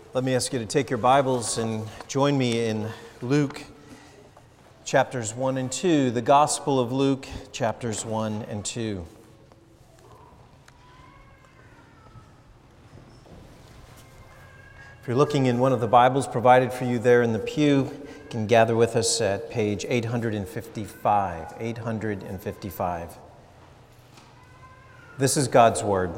Let me ask you to take your Bibles and join me in Luke chapters 1 and 2, the Gospel of Luke chapters 1 and 2. If you're looking in one of the Bibles provided for you there in the pew, you can gather with us at page 855. 855. This is God's Word.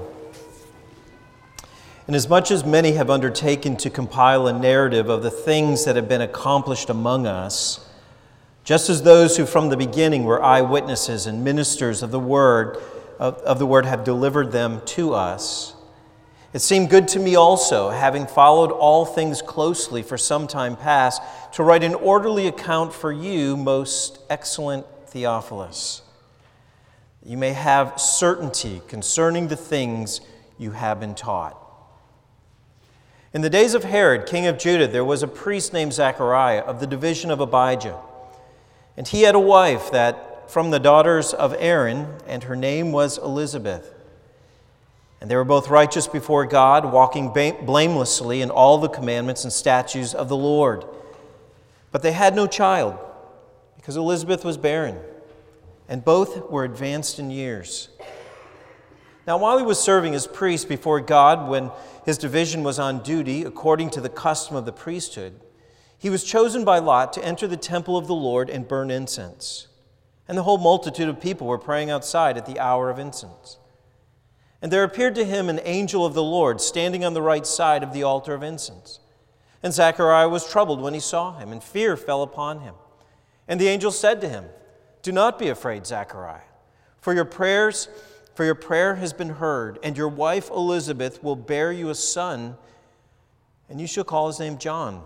Inasmuch as many have undertaken to compile a narrative of the things that have been accomplished among us, just as those who from the beginning were eyewitnesses and ministers of the word have delivered them to us, it seemed good to me also, having followed all things closely for some time past, to write an orderly account for you, most excellent Theophilus. You may have certainty concerning the things you have been taught. In the days of Herod, king of Judah, there was a priest named Zechariah of the division of Abijah. And he had a wife that from the daughters of Aaron, and her name was Elizabeth. And they were both righteous before God, walking blamelessly in all the commandments and statutes of the Lord. But they had no child, because Elizabeth was barren, and both were advanced in years. Now, while he was serving as priest before God, when his division was on duty, according to the custom of the priesthood, he was chosen by lot to enter the temple of the Lord and burn incense. And the whole multitude of people were praying outside at the hour of incense. And there appeared to him an angel of the Lord standing on the right side of the altar of incense. And Zechariah was troubled when he saw him, and fear fell upon him. And the angel said to him, "Do not be afraid, Zechariah, for your prayer has been heard, and your wife Elizabeth will bear you a son, and you shall call his name John.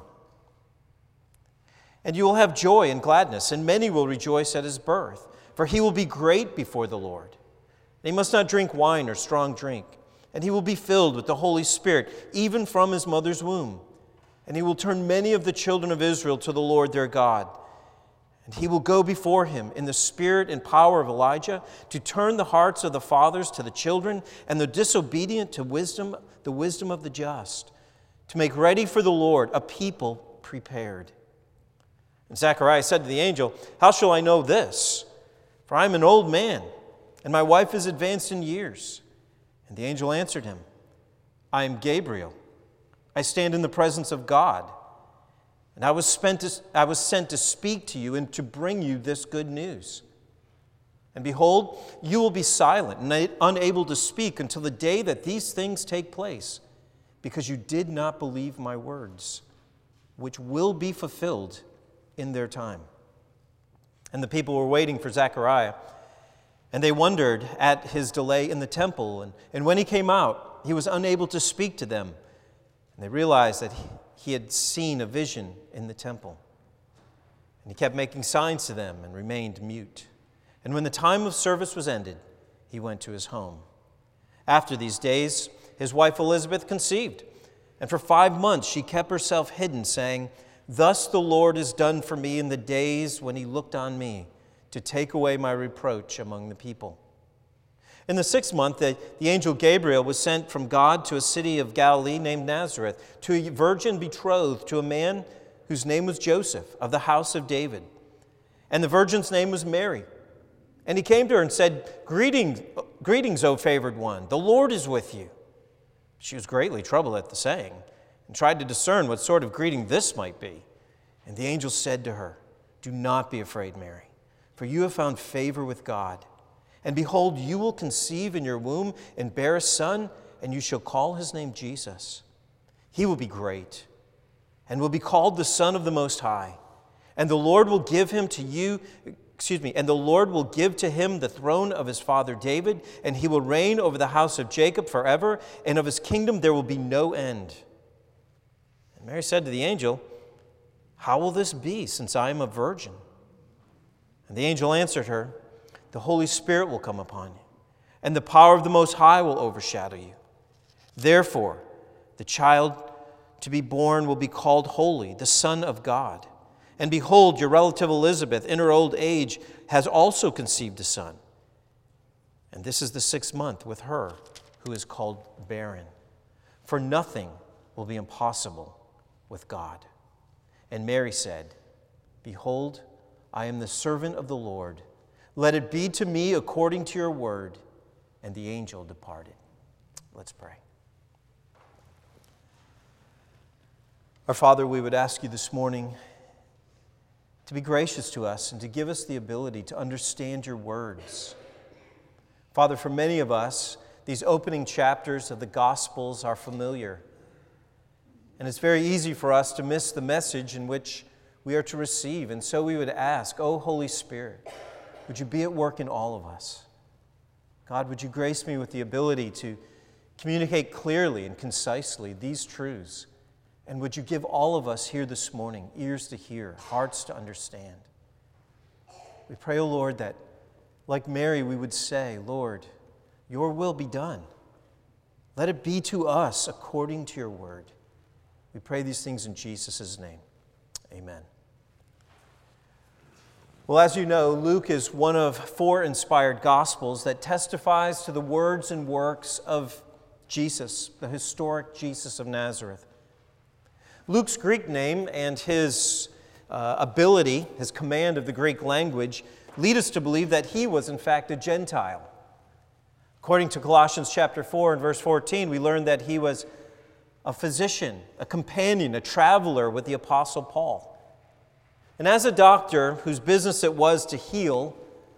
And you will have joy and gladness, and many will rejoice at his birth, for he will be great before the Lord. And he must not drink wine or strong drink, and he will be filled with the Holy Spirit, even from his mother's womb. And he will turn many of the children of Israel to the Lord their God. And he will go before him in the spirit and power of Elijah to turn the hearts of the fathers to the children and the disobedient to wisdom, the wisdom of the just, to make ready for the Lord a people prepared." And Zechariah said to the angel, "How shall I know this? For I am an old man, and my wife is advanced in years." And the angel answered him, "I am Gabriel. I stand in the presence of God. And I was sent to speak to you and to bring you this good news. And behold, you will be silent and unable to speak until the day that these things take place, because you did not believe my words, which will be fulfilled in their time." And the people were waiting for Zechariah, and they wondered at his delay in the temple. And when he came out, he was unable to speak to them. And they realized that he had seen a vision in the temple. And he kept making signs to them and remained mute. And when the time of service was ended, he went to his home. After these days, his wife Elizabeth conceived. And for 5 months she kept herself hidden, saying, "Thus the Lord has done for me in the days when he looked on me, to take away my reproach among the people." In the 6th month, the angel Gabriel was sent from God to a city of Galilee named Nazareth, to a virgin betrothed to a man whose name was Joseph, of the house of David. And the virgin's name was Mary. And he came to her and said, Greetings, O favored one, the Lord is with you." She was greatly troubled at the saying, and tried to discern what sort of greeting this might be. And the angel said to her, "Do not be afraid, Mary, for you have found favor with God. And behold, you will conceive in your womb and bear a son, and you shall call his name Jesus. He will be great and will be called the Son of the Most High. And the Lord will give to him the throne of his father David, and he will reign over the house of Jacob forever, and of his kingdom there will be no end." And Mary said to the angel, "How will this be, since I am a virgin?" And the angel answered her, "The Holy Spirit will come upon you, and the power of the Most High will overshadow you. Therefore, the child to be born will be called Holy, the Son of God. And behold, your relative Elizabeth, in her old age, has also conceived a son. And this is the 6th month with her who is called barren. For nothing will be impossible with God." And Mary said, "Behold, I am the servant of the Lord. Let it be to me according to your word." And the angel departed. Let's pray. Our Father, we would ask you this morning to be gracious to us and to give us the ability to understand your words. Father, for many of us, these opening chapters of the Gospels are familiar. And it's very easy for us to miss the message in which we are to receive. And so we would ask, "Oh, Holy Spirit, would you be at work in all of us? God, would you grace me with the ability to communicate clearly and concisely these truths? And would you give all of us here this morning ears to hear, hearts to understand?" We pray, O Lord, that like Mary we would say, "Lord, your will be done. Let it be to us according to your word." We pray these things in Jesus' name. Amen. Well, as you know, Luke is one of 4 inspired Gospels that testifies to the words and works of Jesus, the historic Jesus of Nazareth. Luke's Greek name and his ability, his command of the Greek language, lead us to believe that he was in fact a Gentile. According to Colossians chapter 4 and verse 14, we learn that he was a physician, a companion, a traveler with the Apostle Paul. And as a doctor whose business it was to heal,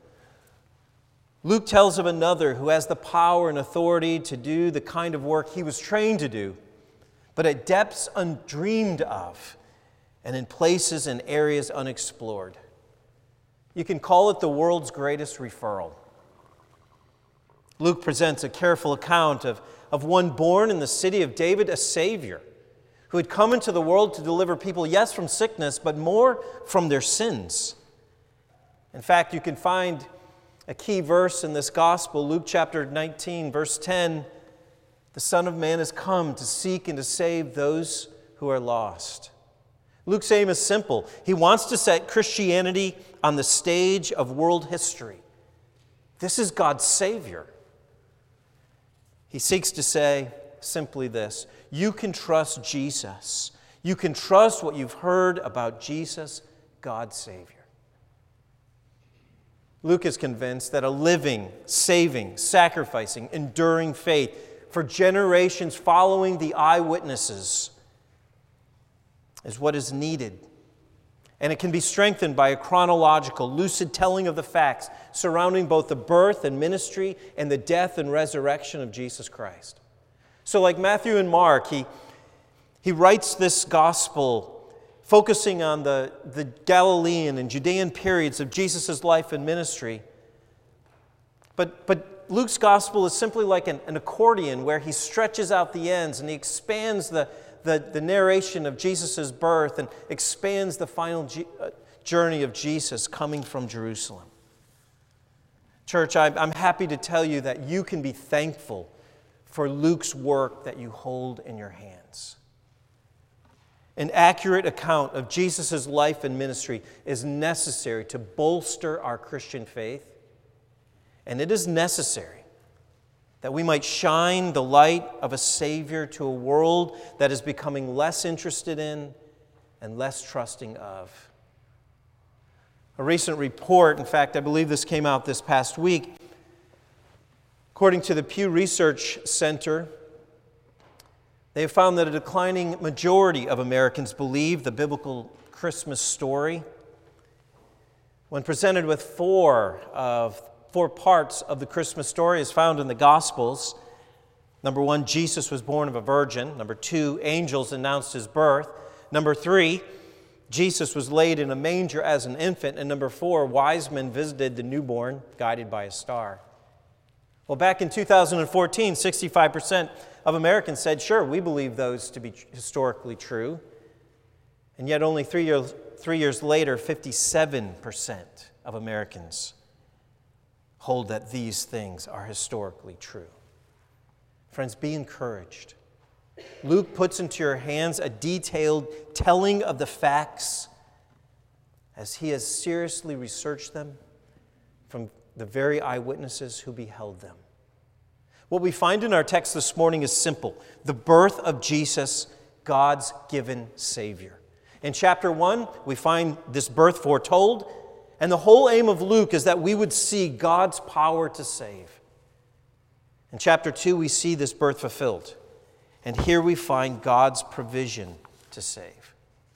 Luke tells of another who has the power and authority to do the kind of work he was trained to do, but at depths undreamed of and in places and areas unexplored. You can call it the world's greatest referral. Luke presents a careful account of one born in the city of David, a Savior, who had come into the world to deliver people, yes, from sickness, but more from their sins. In fact, you can find a key verse in this gospel, Luke chapter 19, verse 10, "The Son of Man has come to seek and to save those who are lost." Luke's aim is simple. He wants to set Christianity on the stage of world history. This is God's Savior. He seeks to say simply this: you can trust Jesus. You can trust what you've heard about Jesus, God's Savior. Luke is convinced that a living, saving, sacrificing, enduring faith for generations following the eyewitnesses is what is needed. And it can be strengthened by a chronological, lucid telling of the facts surrounding both the birth and ministry and the death and resurrection of Jesus Christ. So like Matthew and Mark, he writes this gospel focusing on the Galilean and Judean periods of Jesus' life and ministry. But Luke's gospel is simply like an accordion where he stretches out the ends and he expands the narration of Jesus' birth and expands the final journey of Jesus coming from Jerusalem. Church, I'm happy to tell you that you can be thankful for Luke's work that you hold in your hands. An accurate account of Jesus' life and ministry is necessary to bolster our Christian faith, and it is necessary that we might shine the light of a Savior to a world that is becoming less interested in and less trusting of. A recent report, in fact, I believe this came out this past week, according to the Pew Research Center, they have found that a declining majority of Americans believe the biblical Christmas story. When presented with four parts of the Christmas story as found in the Gospels. Number 1, Jesus was born of a virgin. Number 2, angels announced his birth. Number 3, Jesus was laid in a manger as an infant. And number 4, wise men visited the newborn, guided by a star. Well, back in 2014, 65% of Americans said, sure, we believe those to be historically true. And yet only 3 years later, 57% of Americans hold that these things are historically true. Friends, be encouraged. Luke puts into your hands a detailed telling of the facts as he has seriously researched them from the very eyewitnesses who beheld them. What we find in our text this morning is simple. The birth of Jesus God's given Savior. In chapter 1, we find this birth foretold, and the whole aim of Luke is that we would see God's power to save. In chapter 2, we see this birth fulfilled, and here we find God's provision to save.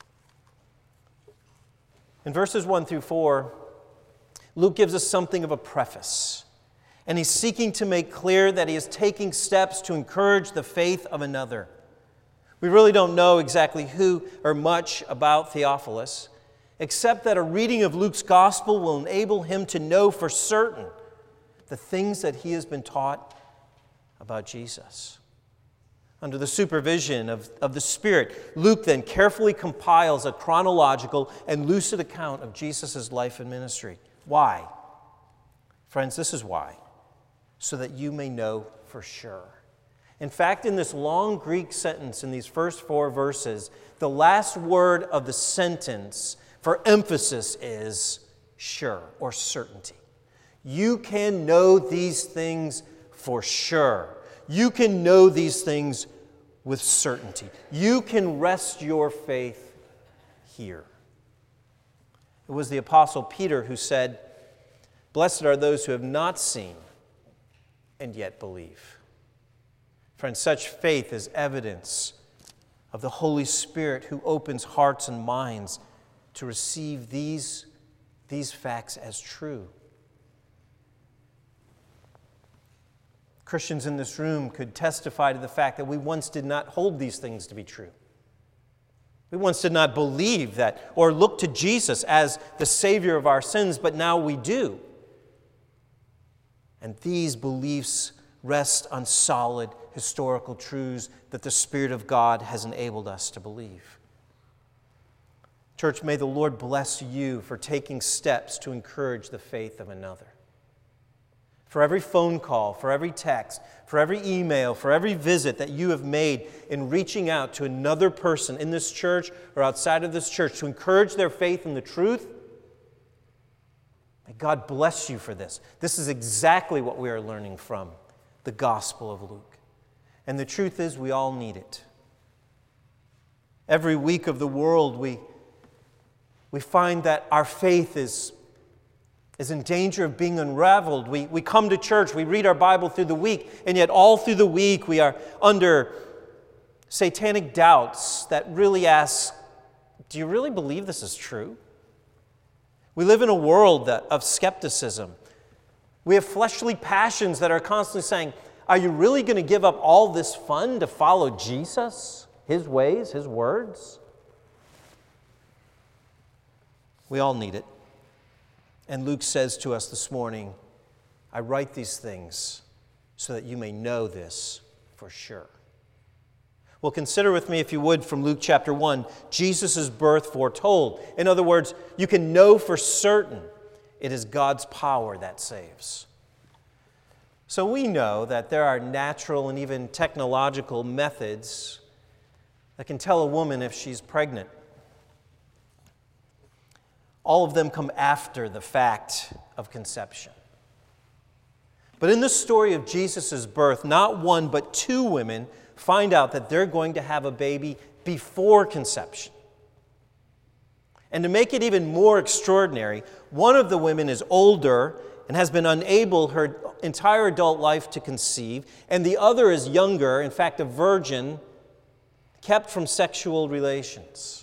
In verses 1 through 4, Luke gives us something of a preface, and he's seeking to make clear that he is taking steps to encourage the faith of another. We really don't know exactly who or much about Theophilus, except that a reading of Luke's gospel will enable him to know for certain the things that he has been taught about Jesus. Under the supervision of the Spirit, Luke then carefully compiles a chronological and lucid account of Jesus' life and ministry. Why? Friends, this is why. So that you may know for sure. In fact, in this long Greek sentence, in these first 4 verses, the last word of the sentence for emphasis is sure, or certainty. You can know these things for sure. You can know these things with certainty. You can rest your faith here. It was the Apostle Peter who said, "Blessed are those who have not seen and yet believe." Friends, such faith is evidence of the Holy Spirit who opens hearts and minds to receive these facts as true. Christians in this room could testify to the fact that we once did not hold these things to be true. We once did not believe that or look to Jesus as the Savior of our sins, but now we do. And these beliefs rest on solid historical truths that the Spirit of God has enabled us to believe. Church, may the Lord bless you for taking steps to encourage the faith of another. For every phone call, for every text, for every email, for every visit that you have made in reaching out to another person in this church or outside of this church to encourage their faith in the truth, may God bless you for this. This is exactly what we are learning from the Gospel of Luke. And the truth is, we all need it. Every week of the world, we find that our faith is in danger of being unraveled. We come to church, we read our Bible through the week, and yet all through the week we are under satanic doubts that really ask, do you really believe this is true? We live in a world of skepticism. We have fleshly passions that are constantly saying, are you really going to give up all this fun to follow Jesus, His ways, His words? We all need it. And Luke says to us this morning, I write these things so that you may know this for sure. Well, consider with me, if you would, from Luke chapter 1, Jesus' birth foretold. In other words, you can know for certain it is God's power that saves. So we know that there are natural and even technological methods that can tell a woman if she's pregnant. All of them come after the fact of conception. But in the story of Jesus' birth, not one but 2 women find out that they're going to have a baby before conception. And to make it even more extraordinary, one of the women is older and has been unable her entire adult life to conceive, and the other is younger, in fact, a virgin, kept from sexual relations.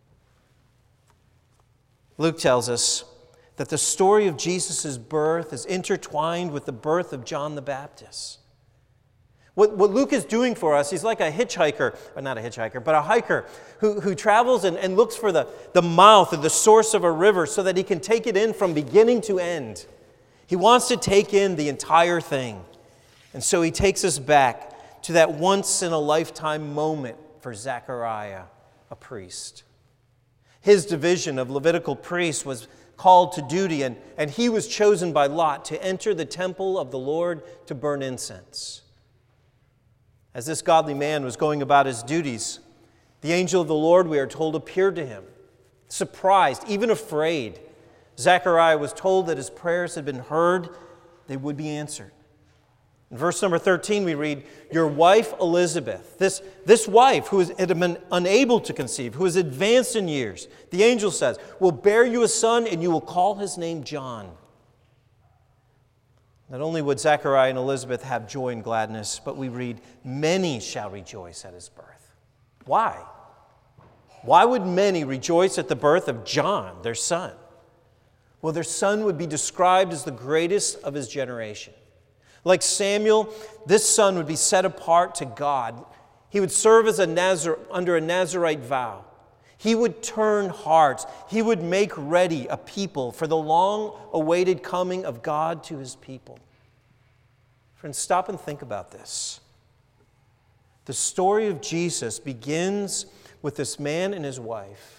Luke tells us that the story of Jesus' birth is intertwined with the birth of John the Baptist. What Luke is doing for us, he's like a hitchhiker, or not a hitchhiker, but a hiker who travels and looks for the mouth or the source of a river so that he can take it in from beginning to end. He wants to take in the entire thing. And so he takes us back to that once-in-a-lifetime moment for Zechariah, a priest. His division of Levitical priests was called to duty, and he was chosen by lot to enter the temple of the Lord to burn incense. As this godly man was going about his duties, the angel of the Lord, we are told, appeared to him, surprised, even afraid. Zechariah was told that his prayers had been heard, they would be answered. In verse number 13, we read, your wife Elizabeth, this wife who had been unable to conceive, who is advanced in years, the angel says, will bear you a son, and you will call his name John. Not only would Zechariah and Elizabeth have joy and gladness, but we read, many shall rejoice at his birth. Why? Why would many rejoice at the birth of John, their son? Well, their son would be described as the greatest of his generation. Like Samuel, this son would be set apart to God. He would serve as under a Nazirite vow. He would turn hearts. He would make ready a people for the long-awaited coming of God to his people. Friends, stop and think about this. The story of Jesus begins with this man and his wife.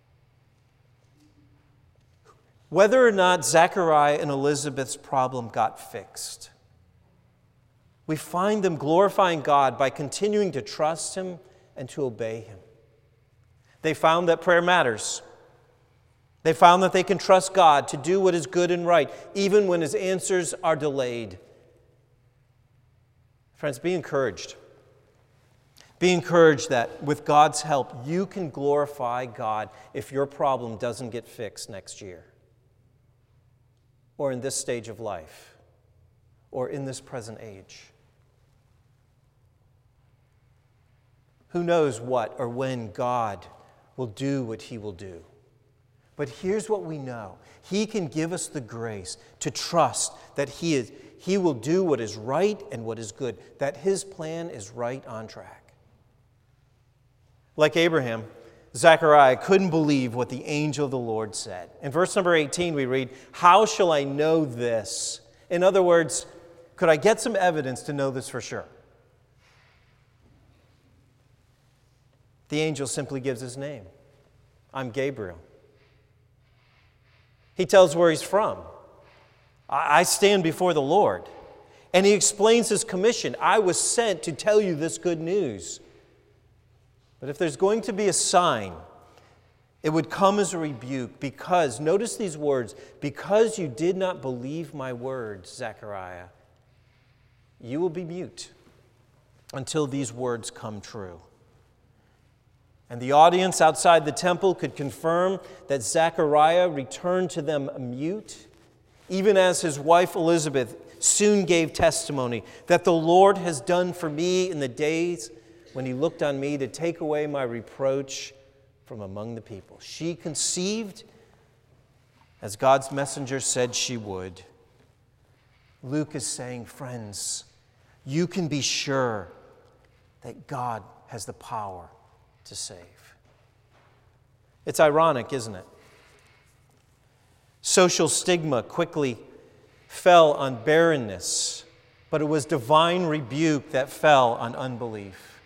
Whether or not Zechariah and Elizabeth's problem got fixed, we find them glorifying God by continuing to trust him and to obey him. They found that prayer matters. They found that they can trust God to do what is good and right, even when his answers are delayed. Friends, be encouraged. Be encouraged that with God's help, you can glorify God if your problem doesn't get fixed next year, or in this stage of life, or in this present age. Who knows what or when God will do what he will do. But here's what we know. He can give us the grace to trust that he will do what is right and what is good, that his plan is right on track. Like Abraham, Zechariah couldn't believe what the angel of the Lord said. In verse number 18 we read, how shall I know this? In other words, could I get some evidence to know this for sure? The angel simply gives his name. I'm Gabriel. He tells where he's from. I stand before the Lord. And he explains his commission. I was sent to tell you this good news. But if there's going to be a sign, it would come as a rebuke because, notice these words, because you did not believe my words, Zechariah, you will be mute until these words come true. And the audience outside the temple could confirm that Zechariah returned to them mute, even as his wife Elizabeth soon gave testimony that the Lord has done for me in the days when he looked on me to take away my reproach from among the people. She conceived as God's messenger said she would. Luke is saying, friends, you can be sure that God has the power to save. It's ironic, isn't it? Social stigma quickly fell on barrenness, but it was divine rebuke that fell on unbelief.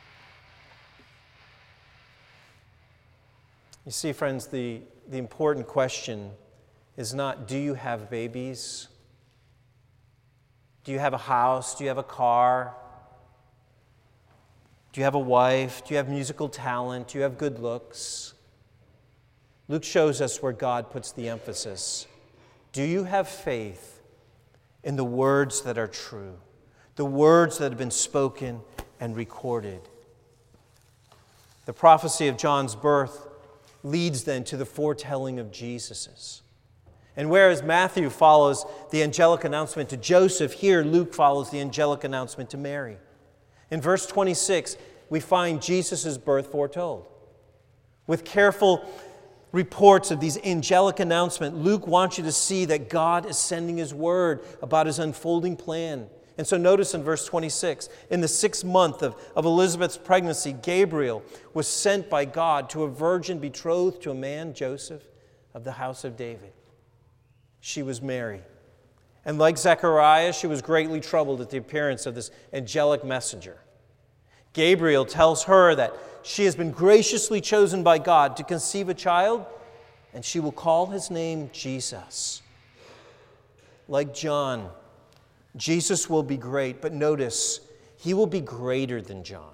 You see, friends, the important question is not, do you have babies? Do you have a house? Do you have a car? Do you have a wife? Do you have musical talent? Do you have good looks? Luke shows us where God puts the emphasis. Do you have faith in the words that are true, the words that have been spoken and recorded? The prophecy of John's birth leads then to the foretelling of Jesus's. And whereas Matthew follows the angelic announcement to Joseph, here Luke follows the angelic announcement to Mary. In verse 26, we find Jesus' birth foretold. With careful reports of these angelic announcements, Luke wants you to see that God is sending his word about his unfolding plan. And so notice in verse 26, in the 6th month of Elizabeth's pregnancy, Gabriel was sent by God to a virgin betrothed to a man, Joseph, of the house of David. She was Mary. And like Zechariah, she was greatly troubled at the appearance of this angelic messenger. Gabriel tells her that she has been graciously chosen by God to conceive a child, and she will call his name Jesus. Like John, Jesus will be great, but notice, he will be greater than John.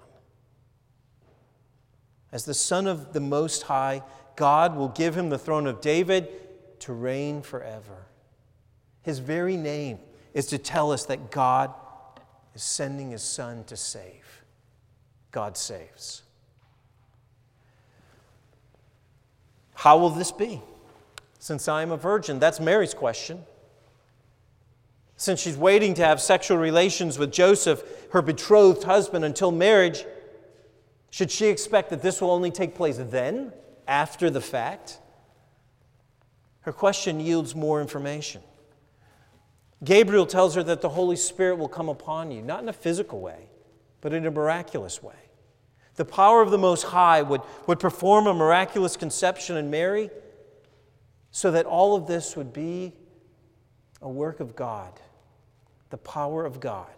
As the Son of the Most High, God will give him the throne of David to reign forever. His very name is to tell us that God is sending his Son to save. God saves. How will this be? Since I am a virgin, that's Mary's question. Since she's waiting to have sexual relations with Joseph, her betrothed husband, until marriage, should she expect that this will only take place then, after the fact? Her question yields more information. Gabriel tells her that the Holy Spirit will come upon you, not in a physical way, but in a miraculous way. The power of the Most High would perform a miraculous conception in Mary so that all of this would be a work of God, the power of God.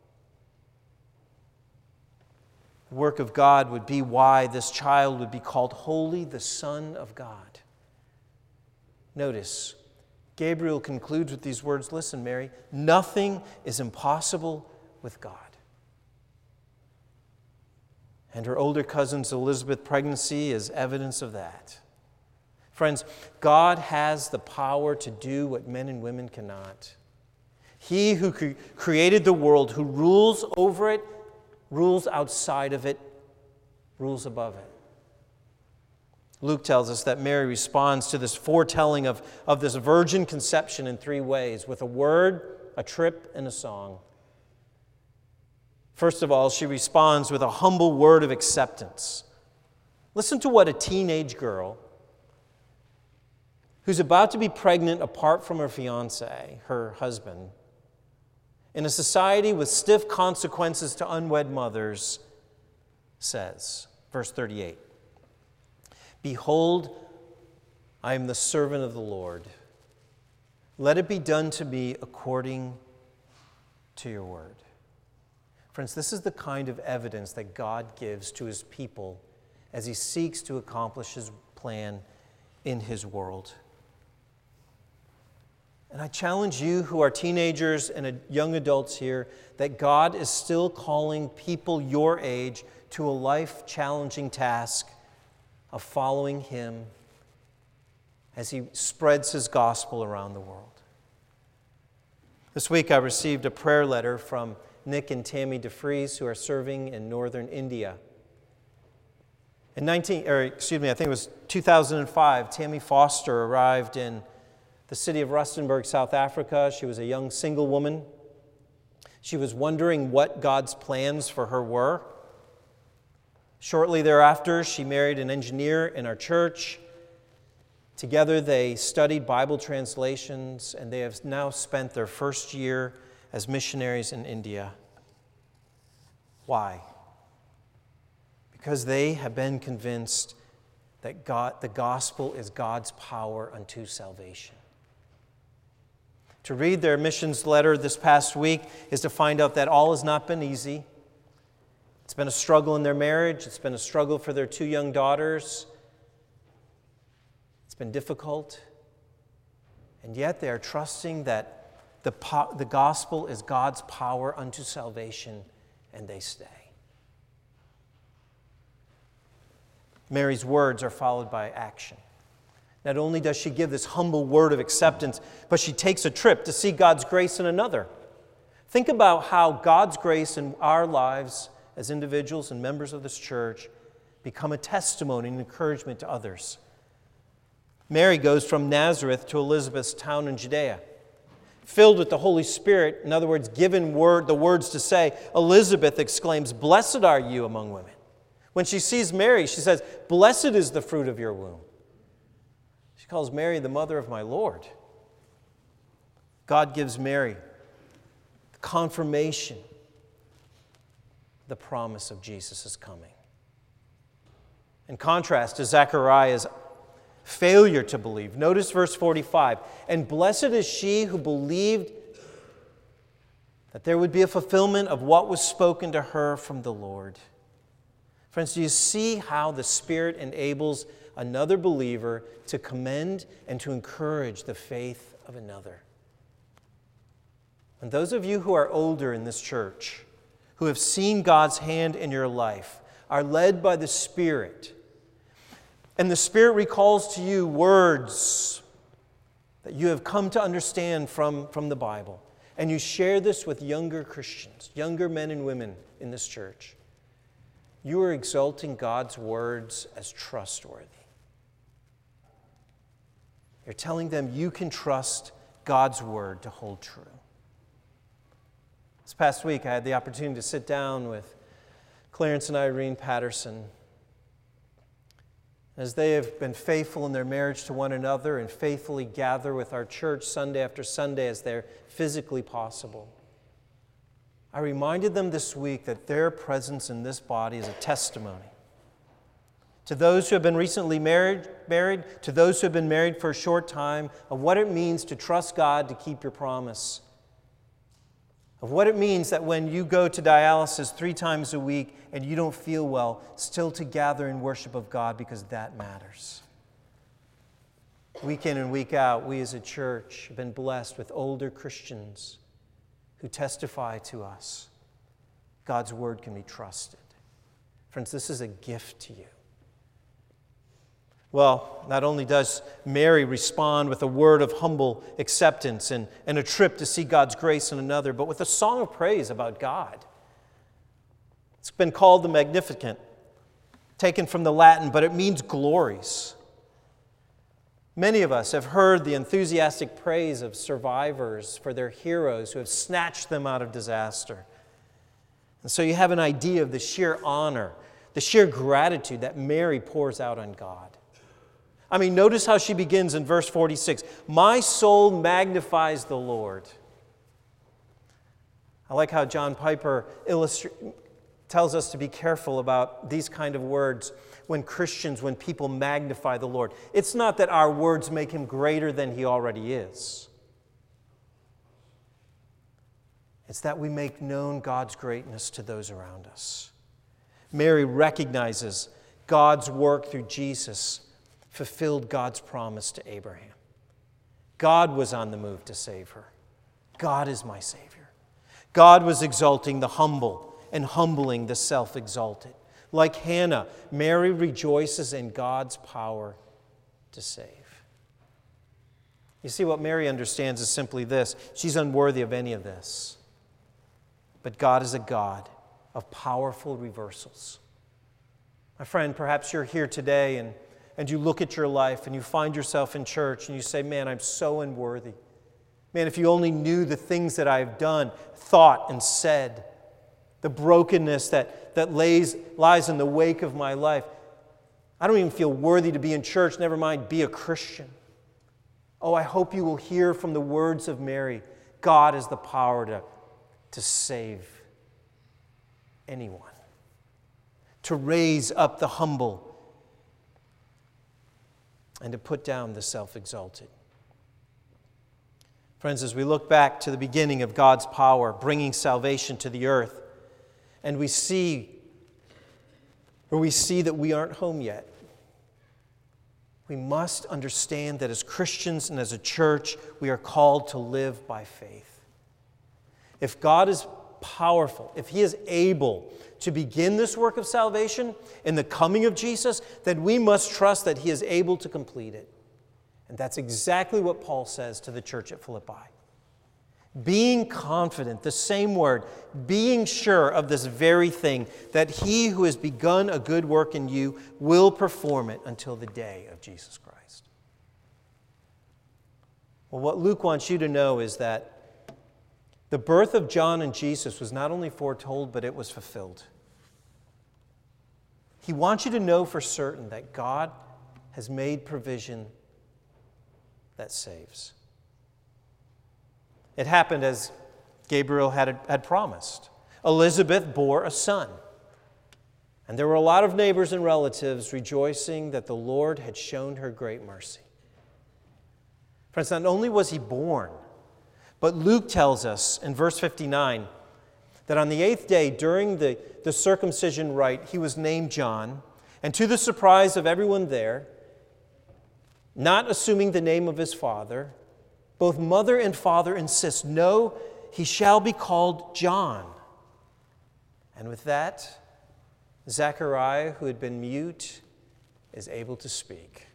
The work of God would be why this child would be called holy, the Son of God. Notice, Gabriel concludes with these words, listen, Mary, nothing is impossible with God. And her older cousin's Elizabeth's pregnancy is evidence of that. Friends, God has the power to do what men and women cannot. He who created the world, who rules over it, rules outside of it, rules above it. Luke tells us that Mary responds to this foretelling of this virgin conception in three ways, with a word, a trip, and a song. First of all, she responds with a humble word of acceptance. Listen to what a teenage girl who's about to be pregnant apart from her fiancé, her husband, in a society with stiff consequences to unwed mothers, says, verse 38, "Behold, I am the servant of the Lord. Let it be done to me according to your word." Friends, this is the kind of evidence that God gives to his people as he seeks to accomplish his plan in his world. And I challenge you who are teenagers and young adults here that God is still calling people your age to a life-challenging task of following him as he spreads his gospel around the world. This week I received a prayer letter from Nick and Tammy DeFries, who are serving in northern India. In I think it was 2005, Tammy Foster arrived in the city of Rustenburg, South Africa. She was a young single woman. She was wondering what God's plans for her were. Shortly thereafter, she married an engineer in our church. Together, they studied Bible translations, and they have now spent their first year as missionaries in India. Why? Because they have been convinced that the gospel is God's power unto salvation. To read their missions letter this past week is to find out that all has not been easy. It's been a struggle in their marriage. It's been a struggle for their two young daughters. It's been difficult. And yet they are trusting that the gospel is God's power unto salvation, and they stay. Mary's words are followed by action. Not only does she give this humble word of acceptance, but she takes a trip to see God's grace in another. Think about how God's grace in our lives as individuals and members of this church become a testimony and encouragement to others. Mary goes from Nazareth to Elizabeth's town in Judea. Filled with the Holy Spirit, in other words, given the words to say, Elizabeth exclaims, "Blessed are you among women." When she sees Mary, she says, "Blessed is the fruit of your womb." She calls Mary the mother of my Lord. God gives Mary the confirmation, the promise of Jesus' coming. In contrast to Zechariah's failure to believe, notice verse 45, "And blessed is she who believed that there would be a fulfillment of what was spoken to her from the Lord." Friends, do you see how the Spirit enables another believer to commend and to encourage the faith of another? And those of you who are older in this church, who have seen God's hand in your life, are led by the Spirit, and the Spirit recalls to you words that you have come to understand from the Bible. and you share this with younger Christians, younger men and women in this church, you are exalting God's words as trustworthy. You're telling them you can trust God's word to hold true. This past week, I had the opportunity to sit down with Clarence and Irene Patterson as they have been faithful in their marriage to one another and faithfully gather with our church Sunday after Sunday as they're physically possible. I reminded them this week that their presence in this body is a testimony to those who have been recently married, to those who have been married for a short time, of what it means to trust God to keep your promise, of what it means that when you go to dialysis 3 times a week and you don't feel well, still to gather in worship of God, because that matters. Week in and week out, we as a church have been blessed with older Christians who testify to us God's word can be trusted. Friends, this is a gift to you. Well, not only does Mary respond with a word of humble acceptance and a trip to see God's grace in another, but with a song of praise about God. It's been called the Magnificat, taken from the Latin, but it means glories. Many of us have heard the enthusiastic praise of survivors for their heroes who have snatched them out of disaster. And so you have an idea of the sheer honor, the sheer gratitude that Mary pours out on God. I mean, notice how she begins in verse 46. My soul magnifies the Lord. I like how John Piper tells us to be careful about these kind of words when people magnify the Lord. It's not that our words make him greater than he already is. It's that we make known God's greatness to those around us. Mary recognizes God's work through Jesus fulfilled God's promise to Abraham. God was on the move to save her. God is my Savior. God was exalting the humble and humbling the self-exalted. Like Hannah, Mary rejoices in God's power to save. You see, what Mary understands is simply this. She's unworthy of any of this. But God is a God of powerful reversals. My friend, perhaps you're here today and you look at your life and you find yourself in church and you say, man, I'm so unworthy. Man, if you only knew the things that I've done, thought, and said, the brokenness that lies in the wake of my life. I don't even feel worthy to be in church, never mind be a Christian. Oh, I hope you will hear from the words of Mary. God has the power to save anyone, to raise up the humble, and to put down the self-exalted. Friends, as we look back to the beginning of God's power, bringing salvation to the earth, and we see that we aren't home yet, we must understand that as Christians and as a church, we are called to live by faith. If God is powerful, if He is able to begin this work of salvation in the coming of Jesus, then we must trust that He is able to complete it. And that's exactly what Paul says to the church at Philippi. Being confident, the same word, being sure of this very thing, that He who has begun a good work in you will perform it until the day of Jesus Christ. Well, what Luke wants you to know is that the birth of John and Jesus was not only foretold, but it was fulfilled. He wants you to know for certain that God has made provision that saves. It happened as Gabriel had promised. Elizabeth bore a son. And there were a lot of neighbors and relatives rejoicing that the Lord had shown her great mercy. Friends, not only was he born, but Luke tells us in verse 59 that on the 8th day during the circumcision rite, he was named John. And to the surprise of everyone there, not assuming the name of his father, both mother and father insist, no, he shall be called John. And with that, Zechariah, who had been mute, is able to speak.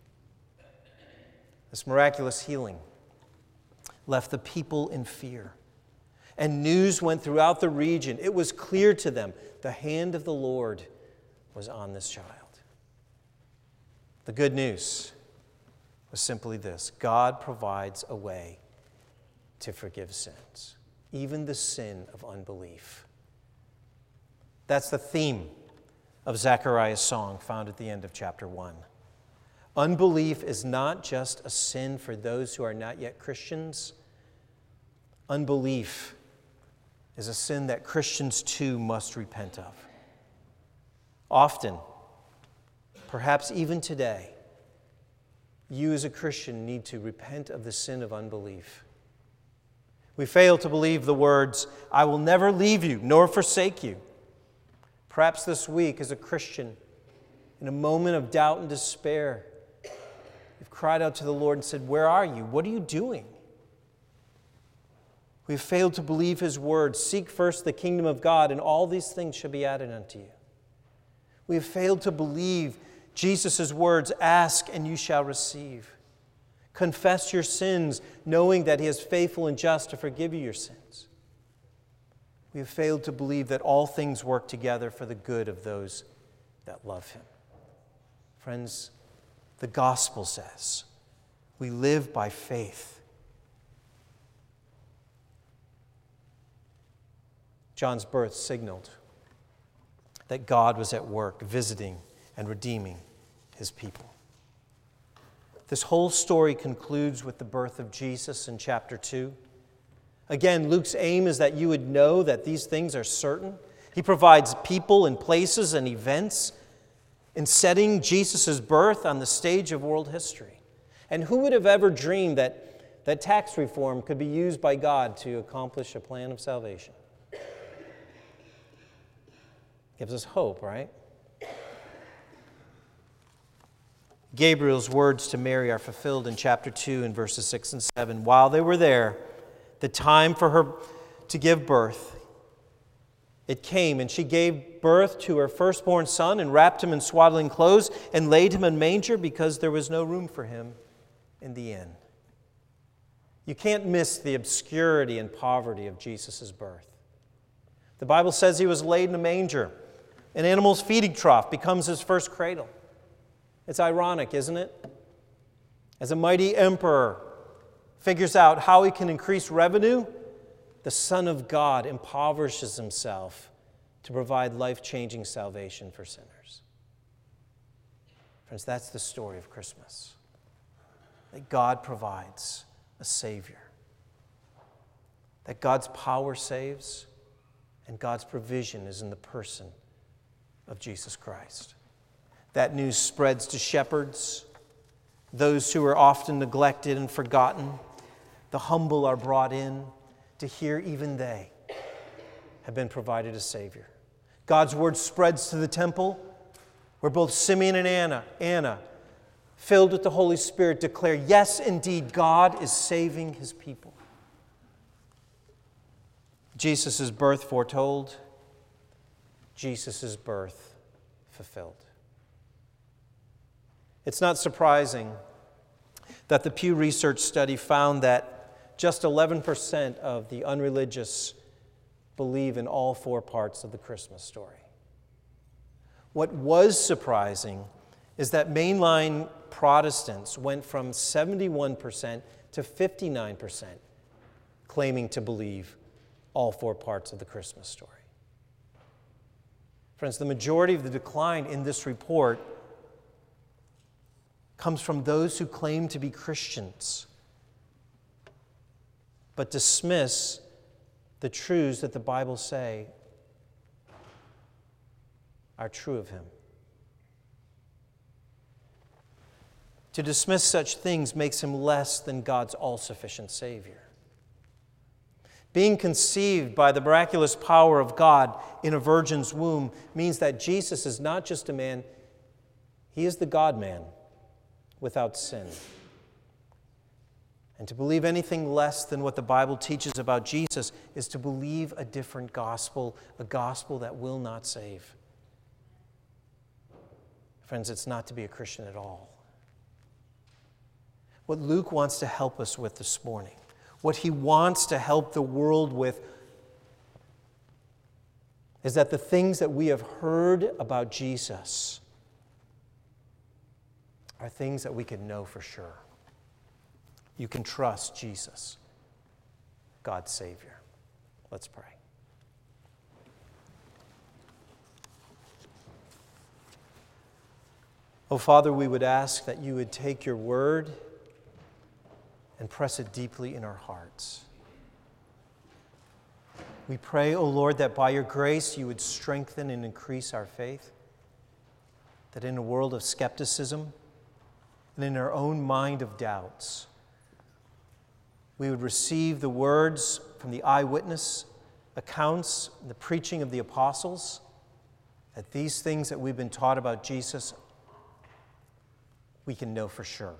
This miraculous healing left the people in fear. and news went throughout the region. It was clear to them the hand of the Lord was on this child. The good news was simply this: God provides a way to forgive sins, even the sin of unbelief. That's the theme of Zechariah's song found at the end of chapter 1. Unbelief is not just a sin for those who are not yet Christians. Unbelief is a sin that Christians too must repent of. Often, perhaps even today, you as a Christian need to repent of the sin of unbelief. We fail to believe the words, "I will never leave you nor forsake you." Perhaps this week, as a Christian, in a moment of doubt and despair, you've cried out to the Lord and said, "Where are you? What are you doing?" We've failed to believe His word, "Seek first the kingdom of God, and all these things shall be added unto you." We have failed to believe Jesus' words, "Ask and you shall receive." Confess your sins, knowing that He is faithful and just to forgive you your sins. We have failed to believe that all things work together for the good of those that love Him. Friends, the gospel says we live by faith. John's birth signaled that God was at work visiting and redeeming His people. This whole story concludes with the birth of Jesus in chapter 2. Again, Luke's aim is that you would know that these things are certain. He provides people and places and events in setting Jesus' birth on the stage of world history. And who would have ever dreamed that tax reform could be used by God to accomplish a plan of salvation? Gives us hope, right? Gabriel's words to Mary are fulfilled in chapter 2 in verses 6 and 7. While they were there, the time for her to give birth, it came, and she gave birth to her firstborn son and wrapped him in swaddling clothes and laid him in a manger because there was no room for him in the inn. You can't miss the obscurity and poverty of Jesus' birth. The Bible says He was laid in a manger. An animal's feeding trough becomes His first cradle. It's ironic, isn't it? As a mighty emperor figures out how he can increase revenue, the Son of God impoverishes Himself to provide life-changing salvation for sinners. Friends, that's the story of Christmas. That God provides a Savior. That God's power saves, and God's provision is in the person of Jesus Christ. That news spreads to shepherds, those who are often neglected and forgotten. The humble are brought in to hear even they have been provided a Savior. God's word spreads to the temple, where both Simeon and Anna, filled with the Holy Spirit, declare, yes, indeed, God is saving His people. Jesus' birth foretold, Jesus' birth fulfilled. It's not surprising that the Pew Research study found that just 11% of the unreligious believe in all four parts of the Christmas story. What was surprising is that mainline Protestants went from 71% to 59% claiming to believe all four parts of the Christmas story. Friends, the majority of the decline in this report comes from those who claim to be Christians, but dismiss the truths that the Bible say are true of Him. To dismiss such things makes Him less than God's all-sufficient Savior. Being conceived by the miraculous power of God in a virgin's womb means that Jesus is not just a man, He is the God-man without sin. And to believe anything less than what the Bible teaches about Jesus is to believe a different gospel, a gospel that will not save. Friends, it's not to be a Christian at all. What Luke wants to help us with this morning, what he wants to help the world with is that the things that we have heard about Jesus are things that we can know for sure. You can trust Jesus, God's Savior. Let's pray. Oh, Father, we would ask that you would take your word and press it deeply in our hearts. We pray, O Lord, that by your grace you would strengthen and increase our faith, that in a world of skepticism and in our own mind of doubts, we would receive the words from the eyewitness accounts, the preaching of the apostles, that these things that we've been taught about Jesus, we can know for sure.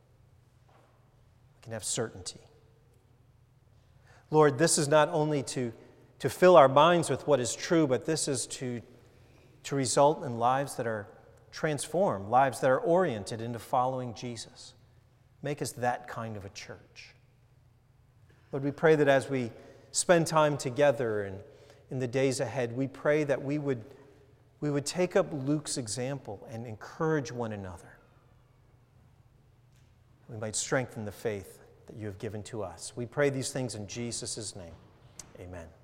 We can have certainty. Lord, this is not only to fill our minds with what is true, but this is to result in lives that are transformed, lives that are oriented into following Jesus. Make us that kind of a church. Lord, we pray that as we spend time together and in the days ahead, we pray that we would take up Luke's example and encourage one another. We might strengthen the faith that you have given to us. We pray these things in Jesus' name. Amen.